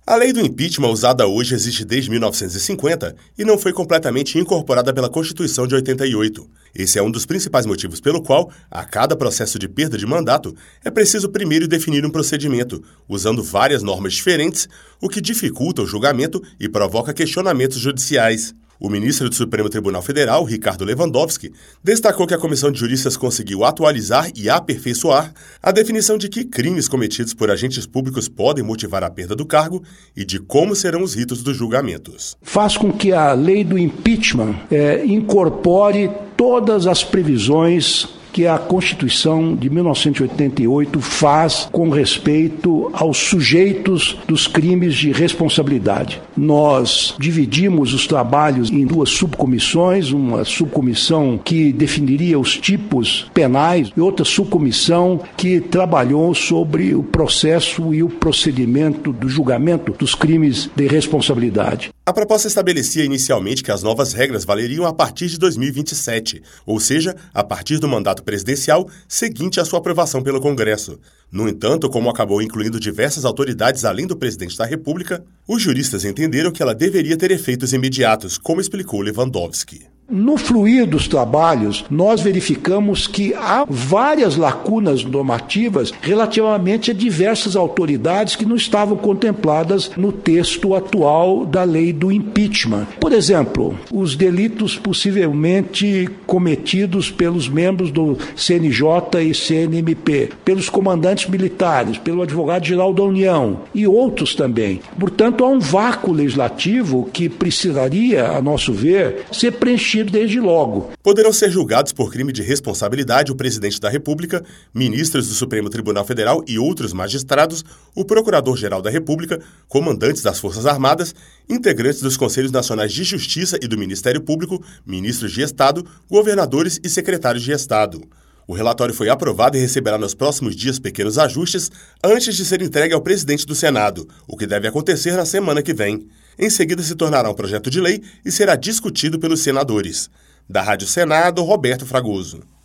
A lei do impeachment usada hoje existe desde 1950 e não foi completamente incorporada pela Constituição de 88. Esse é um dos principais motivos pelo qual, a cada processo de perda de mandato, é preciso primeiro definir um procedimento, usando várias normas diferentes, o que dificulta o julgamento e provoca questionamentos judiciais. O ministro do Supremo Tribunal Federal, Ricardo Lewandowski, destacou que a Comissão de Juristas conseguiu atualizar e aperfeiçoar a definição de que crimes cometidos por agentes públicos podem motivar a perda do cargo e de como serão os ritos dos julgamentos. Faz com que a lei do impeachment incorpore todas as previsões que a Constituição de 1988 faz com respeito aos sujeitos dos crimes de responsabilidade. Nós dividimos os trabalhos em duas subcomissões, uma subcomissão que definiria os tipos penais e outra subcomissão que trabalhou sobre o processo e o procedimento do julgamento dos crimes de responsabilidade. A proposta estabelecia inicialmente que as novas regras valeriam a partir de 2027, ou seja, a partir do mandato presidencial seguinte à sua aprovação pelo Congresso. No entanto, como acabou incluindo diversas autoridades além do presidente da República, os juristas entenderam que ela deveria ter efeitos imediatos, como explicou Lewandowski. No fluir dos trabalhos, nós verificamos que há várias lacunas normativas relativamente a diversas autoridades que não estavam contempladas no texto atual da lei do impeachment. Por exemplo, os delitos possivelmente cometidos pelos membros do CNJ e CNMP, pelos comandantes militares, pelo advogado-geral da União e outros também. Portanto, há um vácuo legislativo que precisaria, a nosso ver, ser preenchido desde logo. Poderão ser julgados por crime de responsabilidade o presidente da República, ministros do Supremo Tribunal Federal e outros magistrados, o Procurador-Geral da República, comandantes das Forças Armadas, integrantes dos Conselhos Nacionais de Justiça e do Ministério Público, ministros de Estado, governadores e secretários de Estado. O relatório foi aprovado e receberá nos próximos dias pequenos ajustes antes de ser entregue ao presidente do Senado, o que deve acontecer na semana que vem. Em seguida, se tornará um projeto de lei e será discutido pelos senadores. Da Rádio Senado, Roberto Fragoso.